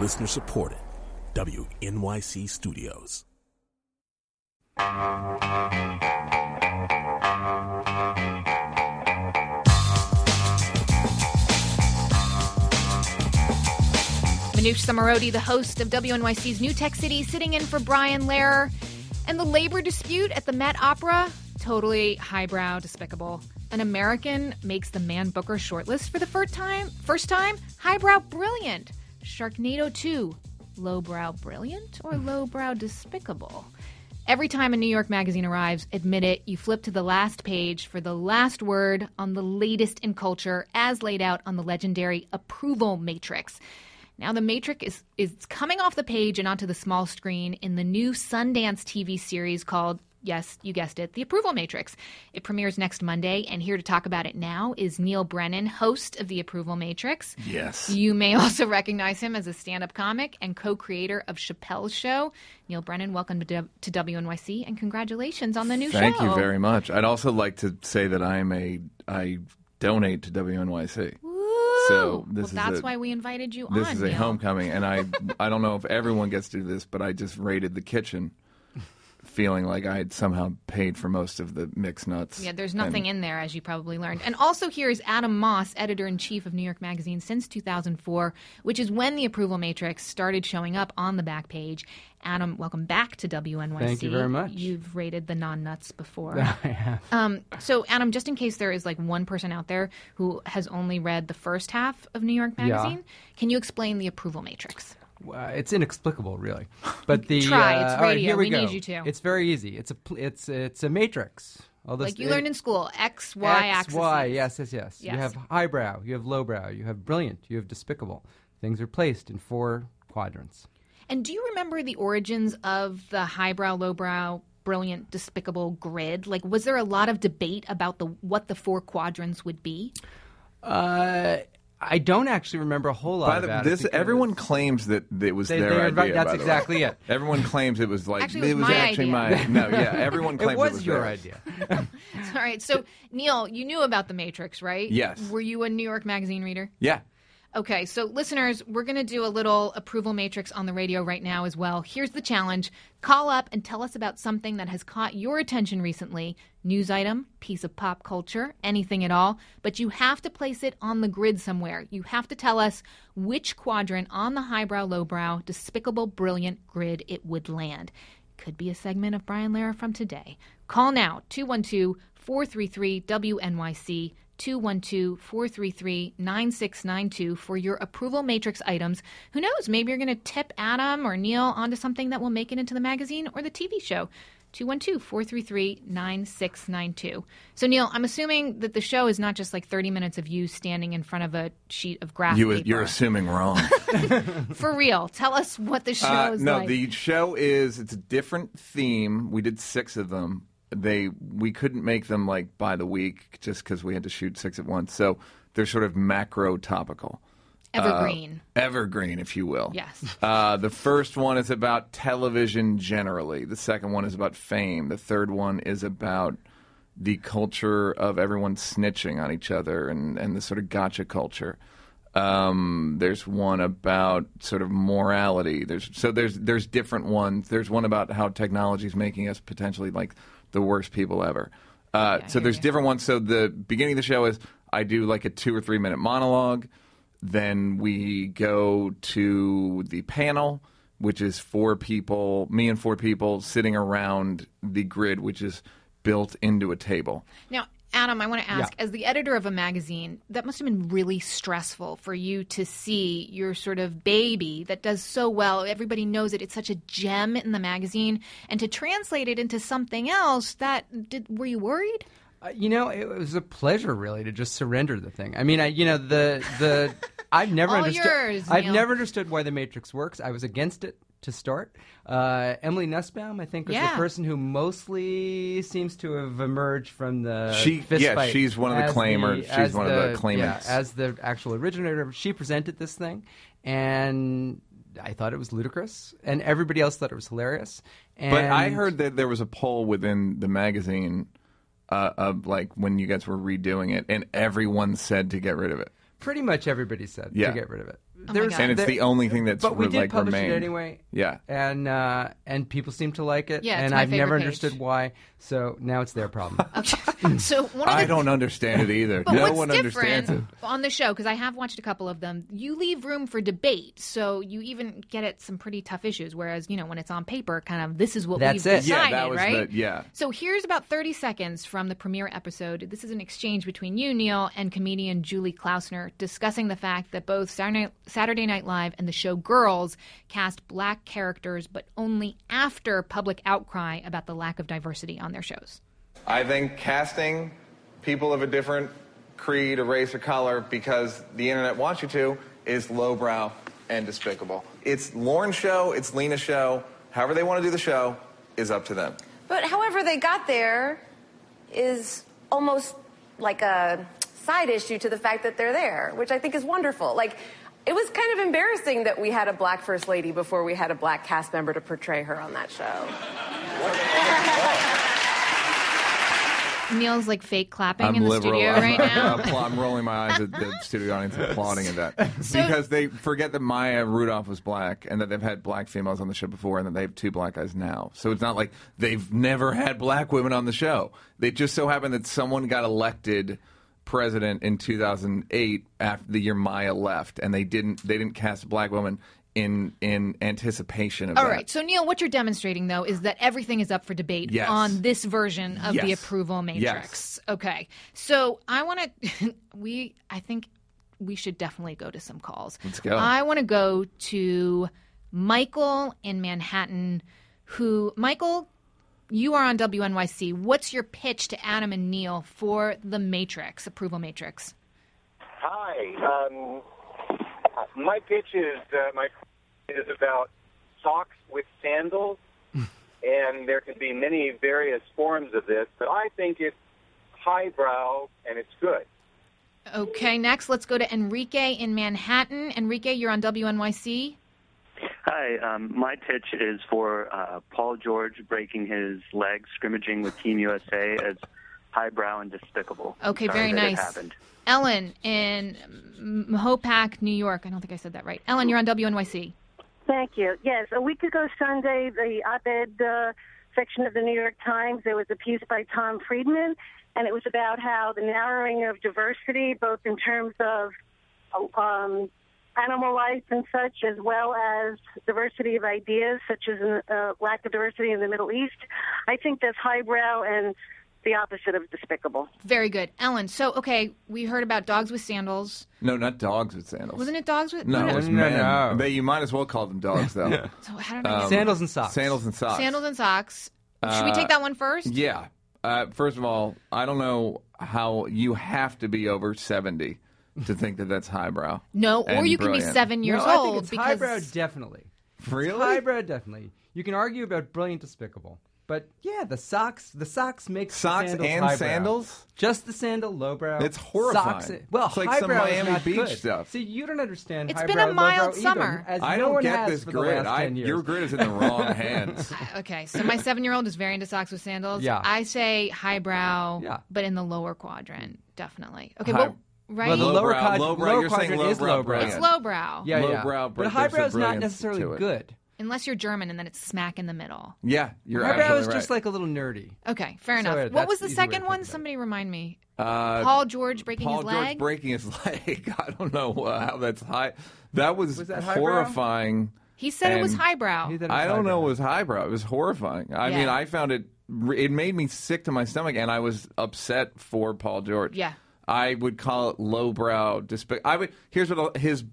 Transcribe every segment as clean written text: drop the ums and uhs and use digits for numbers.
Listener supported. WNYC Studios. Manoush Samarodi, the host of WNYC's New Tech City, sitting in for Brian Lehrer. And the labor dispute at the Met Opera, totally highbrow, despicable. An American makes the Man Booker shortlist for the first time, highbrow brilliant. Sharknado 2, lowbrow brilliant or lowbrow despicable? Every time a New York magazine arrives, admit it, you flip to the last page for the last word on the latest in culture as laid out on the legendary approval matrix. Now the matrix is coming off the page and onto the small screen in the new Sundance TV series called, yes, you guessed it, The Approval Matrix. It premieres next Monday, and here to talk about it now is Neil Brennan, host of The Approval Matrix. Yes. You may also recognize him as a stand-up comic and co-creator of Chappelle's Show. Neil Brennan, welcome to WNYC, and congratulations on the new show. Thank you very much. I'd also like to say that I donate to WNYC. So that's why we invited you on. This is a Neil. homecoming, and I don't know if everyone gets to do this, but I just raided the kitchen, feeling like I had somehow paid for most of the mixed nuts. Yeah, there's nothing in there, as you probably learned. And also here is Adam Moss, editor-in-chief of New York Magazine since 2004, which is when the Approval Matrix started showing up on the back page. Adam, welcome back to WNYC. Thank you very much. You've rated the non-nuts before. I have. So, Adam, just in case there is like one person out there who has only read the first half of New York Magazine, can you explain the Approval Matrix? It's inexplicable, really. But the Try. It's radio. all right, here we We go. need you to. It's very easy. It's a matrix. Like you learned in school, X, Y axis. Y, yes. You Yes. have highbrow, you have lowbrow, you have brilliant, you have despicable. Things are placed in 4 quadrants. And do you remember the origins of the highbrow, lowbrow, brilliant, despicable grid? Like, was there a lot of debate about what the 4 quadrants would be? I don't actually remember a whole lot about it. Everyone claims that it was their idea. Right, that's by the exactly way. it. Everyone claims it was like Actually, it was my idea. No, yeah, everyone claims It was your theirs. idea. All right. So, Neil, you knew about the Matrix, right? Yes. Were you a New York Magazine reader? Yeah. Okay, so listeners, we're going to do a little approval matrix on the radio right now as well. Here's the challenge. Call up and tell us about something that has caught your attention recently. News item, piece of pop culture, anything at all. But you have to place it on the grid somewhere. You have to tell us which quadrant on the highbrow, lowbrow, despicable, brilliant grid it would land. Could be a segment of Brian Lehrer from today. Call now, 212-433-WNYC. 212-433-9692 for your approval matrix items. Who knows? Maybe you're going to tip Adam or Neil onto something that will make it into the magazine or the TV show. 212-433-9692. So, Neil, I'm assuming that the show is not just like 30 minutes of you standing in front of a sheet of graph paper. You're assuming wrong. For real. Tell us what the show is like. No, the show it's a different theme. We did 6 of them. We couldn't make them like by the week just because we had to shoot 6 at once. So they're sort of macro topical. Evergreen. Evergreen, if you will. Yes. The first one is about television generally. The second one is about fame. The third one is about the culture of everyone snitching on each other and the sort of gotcha culture. There's one about sort of morality. There's different ones. There's one about how technology is making us potentially like the worst people ever. So there's different ones. So the beginning of the show is I do like a 2 or 3 minute monologue. Then we go to the panel, which is 4 people, me and 4 people sitting around the grid, which is built into a table. Now, Adam, I want to ask, as the editor of a magazine, that must have been really stressful for you to see your sort of baby that does so well. Everybody knows it. It's such a gem in the magazine. And to translate it into something else, were you worried? It was a pleasure, really, to just surrender the thing. I mean, I've never I've never understood why the Matrix works. I was against it to start. Emily Nussbaum, I think, was the person who mostly seems to have emerged from the fist fight. She's one of the claimers. She's one of the claimants. Yeah, as the actual originator. She presented this thing, and I thought it was ludicrous, and everybody else thought it was hilarious. But I heard that there was a poll within the magazine of like when you guys were redoing it, and everyone said to get rid of it. Pretty much everybody said to get rid of it. and it's the only thing that's but we did publish remained. It anyway. Yeah, and people seem to like it. Yeah, and I've never understood why. So now it's their problem. Okay. So I don't understand it either. But no what's one understands it on the show, because I have watched a couple of them. You leave room for debate, so you even get at some pretty tough issues. Whereas when it's on paper, kind of this is what we've decided, yeah, that was right? So here's about 30 seconds from the premiere episode. This is an exchange between you, Neil, and comedian Julie Klausner discussing the fact that both Saturday Night Live and the show Girls cast black characters, but only after public outcry about the lack of diversity on their shows. I think casting people of a different creed or race or color because the internet wants you to is lowbrow and despicable. It's Lauren's show, it's Lena's show. However they want to do the show is up to them. But however they got there is almost like a side issue to the fact that they're there, which I think is wonderful. Like, it was kind of embarrassing that we had a black first lady before we had a black cast member to portray her on that show. Neil's like fake clapping in the studio right now. I'm rolling my eyes at the studio audience applauding at that. Because they forget that Maya Rudolph was black and that they've had black females on the show before and that they have 2 black guys now. So it's not like they've never had black women on the show. They just so happened that someone got elected president in 2008 after the year Maya left, and they didn't cast a black woman in anticipation of that. All right. So, Neil, what you're demonstrating, though, is that everything is up for debate on this version of the approval matrix. Yes. Okay. So I want to I think we should definitely go to some calls. Let's go. I want to go to Michael in Manhattan, Michael, you are on WNYC. What's your pitch to Adam and Neil for the Matrix, approval matrix? Hi. My pitch is about socks with sandals, and there can be many various forms of this, but I think it's highbrow and it's good. Okay, next let's go to Enrique in Manhattan. Enrique, you're on WNYC. Hi, my pitch is for Paul George breaking his leg scrimmaging with Team USA as highbrow and despicable. Okay, very nice. Ellen in Mahopac, New York. I don't think I said that right. Ellen, you're on WNYC. Thank you. Yes, a week ago Sunday, the op-ed section of the New York Times, there was a piece by Tom Friedman, and it was about how the narrowing of diversity, both in terms of animal rights and such, as well as diversity of ideas, such as lack of diversity in the Middle East. I think that's highbrow and the opposite of despicable. Very good. Ellen, so, okay, we heard about dogs with sandals. No, not dogs with sandals. Wasn't it dogs with... No, it was men. No. You might as well call them dogs, though. Yeah. So I don't know. Sandals and socks. Sandals and socks. Sandals and socks. Should we take that one first? Yeah. First of all, I don't know how you have to be over 70 to think that that's highbrow. No, or you can be 7 years old. I think it's highbrow, definitely. Really? It's highbrow, definitely. You can argue about brilliant, despicable. But yeah, the socks make socks sandals and highbrow. Sandals. Just the sandal, lowbrow. It's horrifying. Socks, well, it's like some Miami Beach stuff. See, you don't understand. It's been a mild summer. I don't get this grid. Your grid is in the wrong hands. Okay, so my 7-year-old is very into socks with sandals. Yeah. I say highbrow, but in the lower quadrant, definitely. Okay, right? Well, the lower quadrant is lowbrow. It's lowbrow. Yeah, lowbrow, but highbrow is not necessarily good. Unless you're German, and then it's smack in the middle. Yeah, you're highbrow is right. just like a little nerdy. Okay, fair enough. What was the second one? Somebody remind me. Paul George breaking his leg? Paul George breaking his leg. I don't know how that's high. That was that horrifying. He said it was highbrow. I don't know it was highbrow. It was horrifying. I mean, I found it made me sick to my stomach, and I was upset for Paul George. Yeah. I would call it lowbrow. Here's what his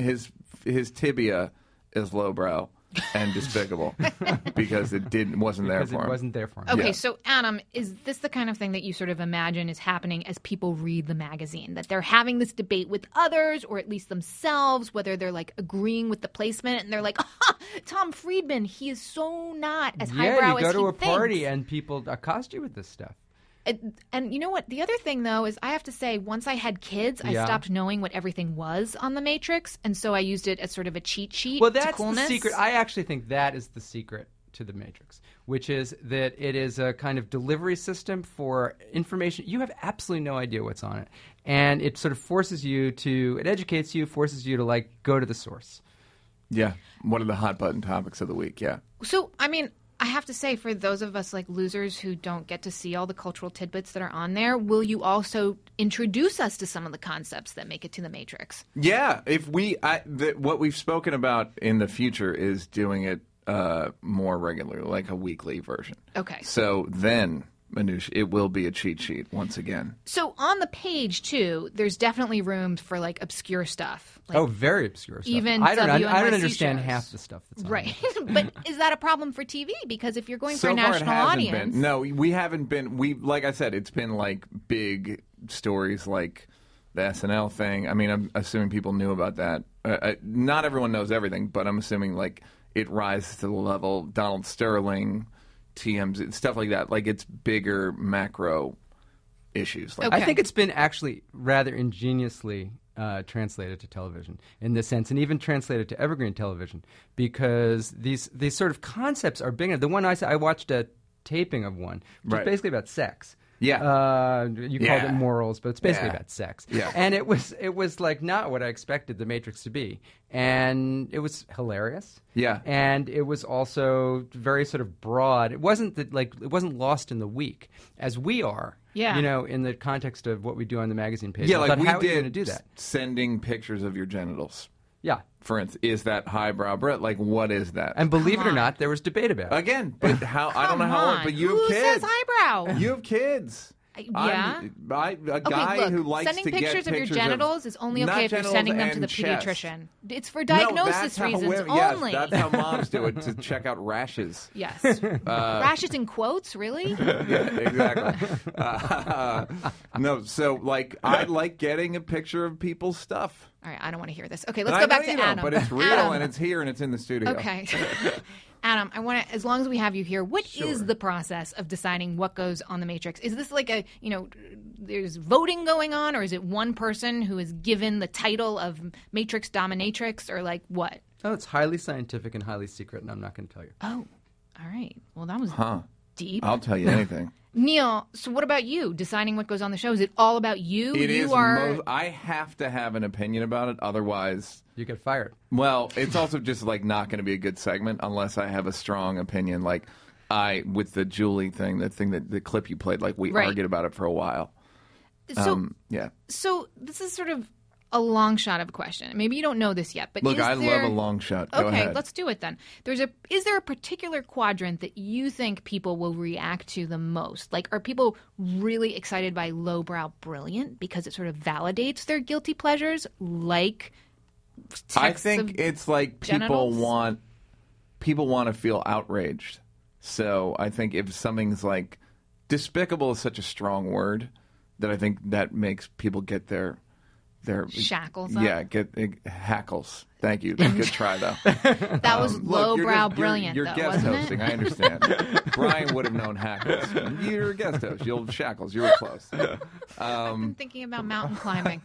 tibia is lowbrow and despicable because it wasn't there for him. It wasn't there for him. Okay, so Adam, is this the kind of thing that you sort of imagine is happening as people read the magazine? That they're having this debate with others, or at least themselves, whether they're like agreeing with the placement and they're like, Tom Friedman, he is so not as highbrow as he thinks. Yeah, you go to a party and people accost you with this stuff. And you know what? The other thing, though, is I have to say, once I had kids, I stopped knowing what everything was on the Matrix, and so I used it as sort of a cheat sheet. Well, that's to coolness. the secret. I actually think that is the secret to the Matrix, which is that it is a kind of delivery system for information. You have absolutely no idea what's on it. And it sort of forces you to, it educates you, forces you to like go to the source. Yeah. One of the hot button topics of the week. Yeah. So, I mean, I have to say, for those of us like losers who don't get to see all the cultural tidbits that are on there, will you also introduce us to some of the concepts that make it to the Matrix? Yeah. If what we've spoken about in the future is doing it more regularly, like a weekly version. Okay. So then, Manoush, it will be a cheat sheet once again. So on the page, too, there's definitely room for, like, obscure stuff. Like, very obscure stuff. Even I don't understand shows. half the stuff that's on right. But is that a problem for TV? Because if you're going so for a national audience... No, we haven't been... like I said, it's been, like, big stories like the SNL thing. I mean, I'm assuming people knew about that. Not everyone knows everything, but I'm assuming, like, it rises to the level Donald Sterling... TMZ, stuff like that. Like, it's bigger macro issues. Like okay. I think it's been actually rather ingeniously translated to television in this sense, and even translated to evergreen television, because these sort of concepts are big enough. The one I watched a taping of one, which is basically about sex. Yeah. You called it morals, but it's basically about sex. Yeah. And it was like not what I expected the Matrix to be. And it was hilarious. Yeah. And it was also very sort of broad. It wasn't lost in the week as we are. Yeah. You know, in the context of what we do on the magazine page. Yeah, like we how are you did going to do that? Sending pictures of your genitals. Yeah. For instance, is that highbrow, Brett? Like, what is that? And believe it or not, there was debate about it. Again, but how? I don't know how. But you have kids. Who says highbrow? You have kids. Yeah. A guy look, who likes sending to get pictures of your genitals is only okay if you're sending them to the pediatrician. It's for diagnosis reasons only. Yes, that's how moms do it, to check out rashes. Yes. Rashes in quotes, really? Yeah, exactly. No, so like I like getting a picture of people's stuff. All right, I don't want to hear this. Okay, let's go back to Adam. But it's real and it's here and it's in the studio. Okay. Adam, I want to, as long as we have you here, what is the process of deciding what goes on the Matrix? Is this like a, there's voting going on, or is it one person who is given the title of Matrix Dominatrix, or like what? Oh, it's highly scientific and highly secret, and I'm not going to tell you. Oh, all right. Well, that was deep. I'll tell you anything. Neil, so what about you? Deciding what goes on the show? Is it all about you? I have to have an opinion about it, otherwise... You get fired. Well, it's also just like not going to be a good segment unless I have a strong opinion. Like with the Julie thing, the clip you played, like we argued about it for a while. So, yeah. So this is sort of a long shot of a question. Maybe you don't know this yet, but look, I love a long shot. Go ahead. Okay, let's do it then. Is there a particular quadrant that you think people will react to the most? Like, are people really excited by lowbrow brilliant because it sort of validates their guilty pleasures, like? I think it's like people want to feel outraged. So I think if something's like despicable is such a strong word that I think that makes people get their shackles up. Yeah, get hackles. Thank you. Good try though. That was lowbrow brilliant. You're though, guest wasn't hosting. It? I understand. Brian would have known hackles. You're a guest host. You'll shackles. You were close. I've been thinking about mountain climbing.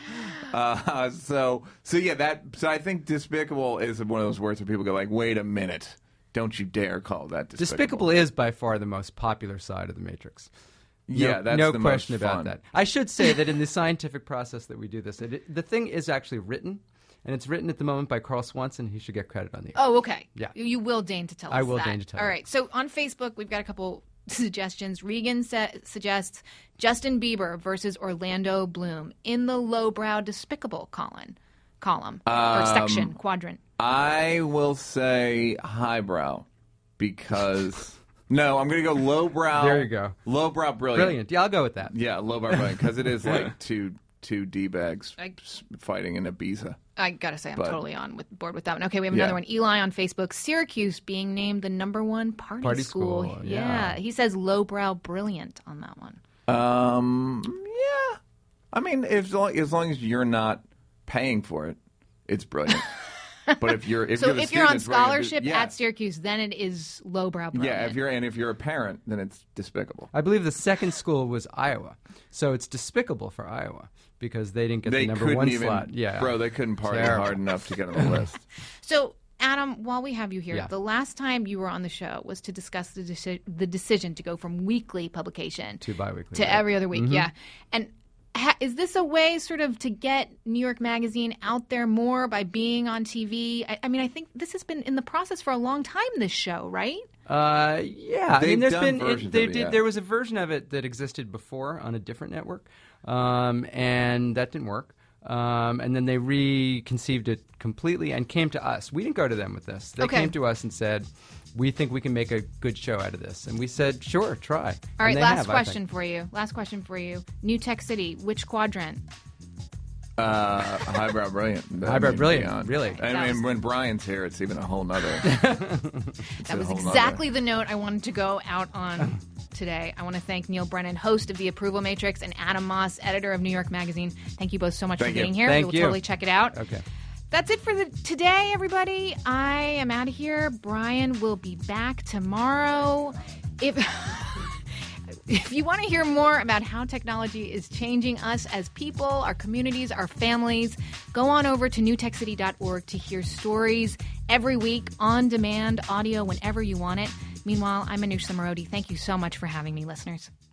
So I think despicable is one of those words where people go like, "Wait a minute, don't you dare call that despicable." Despicable is by far the most popular side of the Matrix. Yeah, that's no the question most about fun. that. I should say that in the scientific process that we do this, the thing is actually written, and it's written at the moment by Carl Swanson. He should get credit on the air. Oh, okay. Yeah. You will deign to tell us that. I will deign to tell you. All right. So on Facebook, we've got a couple suggestions. Regan suggests Justin Bieber versus Orlando Bloom in the lowbrow despicable column or section, quadrant. I will say highbrow because... No, I'm going to go lowbrow. There you go. Lowbrow brilliant. Brilliant. Yeah, I'll go with that. Yeah, lowbrow brilliant because it is like two D-bags fighting in Ibiza. I got to say, I'm totally on board with that one. Okay, we have another one. Eli on Facebook. Syracuse being named the #1 party school. Yeah. He says lowbrow brilliant on that one. Yeah. I mean, as long as you're not paying for it, it's brilliant. But if you're on scholarship at Syracuse, then it is lowbrow brilliant. Yeah, if you're a parent, then it's despicable. I believe the second school was Iowa, so it's despicable for Iowa because they didn't get the #1 slot. Yeah, bro, they couldn't party hard enough to get on the list. So Adam, while we have you here, the last time you were on the show was to discuss the decision to go from weekly publication to biweekly to every other week. Yeah. And is this a way sort of to get New York Magazine out there more by being on TV? I mean, I think this has been in the process for a long time, this show, right? Yeah. I mean, there was a version of it that existed before on a different network, and that didn't work. And then they reconceived it completely and came to us. We didn't go to them with this. They came to us and said, we think we can make a good show out of this. And we said, sure, try. All right, last question for you. New Tech City, which quadrant? Highbrow Brilliant. Highbrow Brilliant, really. I mean, when Brian's here, it's even a whole nother. That was exactly the note I wanted to go out on today. I want to thank Neil Brennan, host of The Approval Matrix, and Adam Moss, editor of New York Magazine. Thank you both so much for being here. Thank we will you. Totally check it out. Okay. That's it for today, everybody. I am out of here. Brian will be back tomorrow. If you want to hear more about how technology is changing us as people, our communities, our families, go on over to newtechcity.org to hear stories every week, on demand, audio, whenever you want it. Meanwhile, I'm Manoush Zomorodi. Thank you so much for having me, listeners.